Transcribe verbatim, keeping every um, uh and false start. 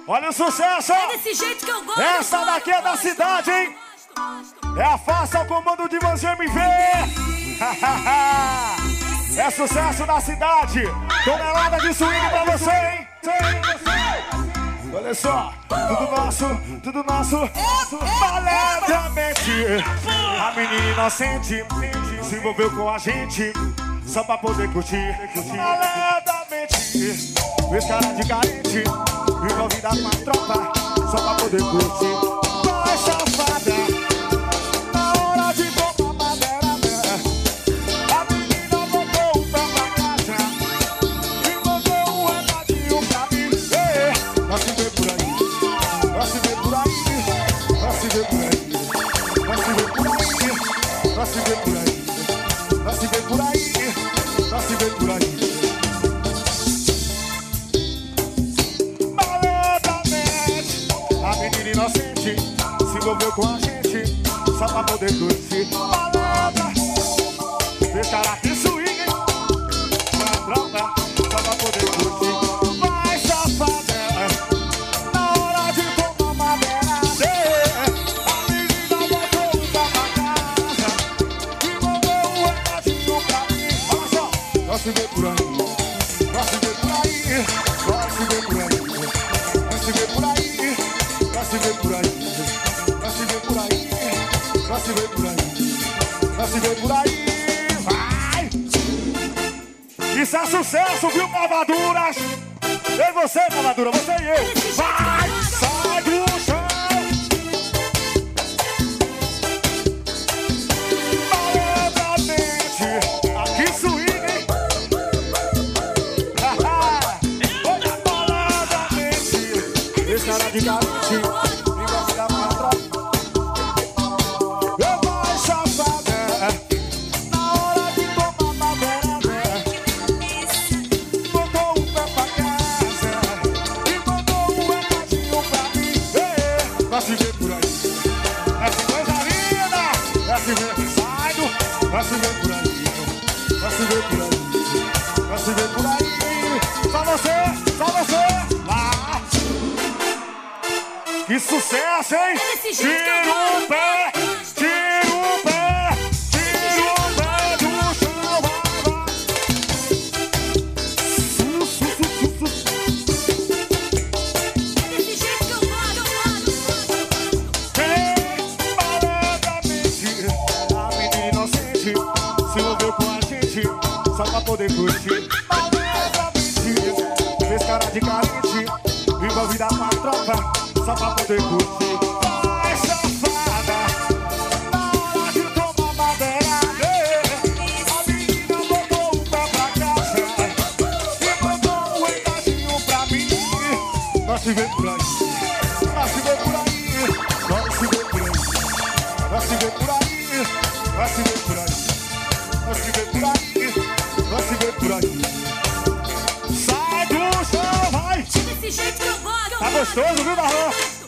Olha o sucesso! É desse jeito que eu gosto. Essa daqui é da cidade, hein? É a farsa ao comando de Vans M V. É sucesso da cidade. Tonelada de swing pra você, hein? Olha só, tudo nosso, tudo nosso. Maledamente, a menina inocente se envolveu com a gente só pra poder curtir. Maledamente, fez cara de carente, envolvida com a tropa só pra poder curtir. Vai, safada, na hora de tomar madeira, a menina botou o pé pra casa e mandou um recadinho pra mim. Ei, nós se vê por aí, nós se vê por aí, nós se vê por aí, nós se vê por aí, nós se vê por aí, nós se vê por aí, nós se vê por aí. Inocente, se envolveu com a gente só pra poder curtir. Balada, fez cara de swing com a tropa só pra poder curtir. Vai, safada, na hora de tomar madeira, a menina botou o pé pra casa e mandou um recadinho pra mim. Olha só, nós se vê por aí, nós se vê por aí, nós se vê por aí, nós se vê por aí. Nós se vê por aí, nós se vê por aí, nós se vê por aí, nós se vê por aí, vai! Isso é sucesso, viu, Cavaduras? E você, Cavadura, você e eu, vai! Sai do chão! Maledamente, aqui swing, hein? Maledamente, esse cara de garante. Nós se vê por aí, essa coisa linda, nós se vê saindo, nós se vê por aí, nós se vê por aí, nós se vê por aí, só você, só você, lá. Que sucesso, hein? Tira o pé, tira o pé, tira o pé do chão, vai, vai. Su, su, su, su, su. Se envolveu com a gente só pra poder curtir. Maledamente, fez cara de carente, envolvida com a tropa só pra poder curtir. Vai, safada, na hora de tomar madeira, a menina botou o pé pra casa e mandou um recadinho pra mim. Nós se vê por aí, nós se vê por aí, nós se vê por aí, nós se vê por aí, nós se vê por aí. Nós se vê por aí, nós se vê por aí. Sai do chão, vai! Desse jeito que eu gosto. Tá gostoso, viu, Marlon?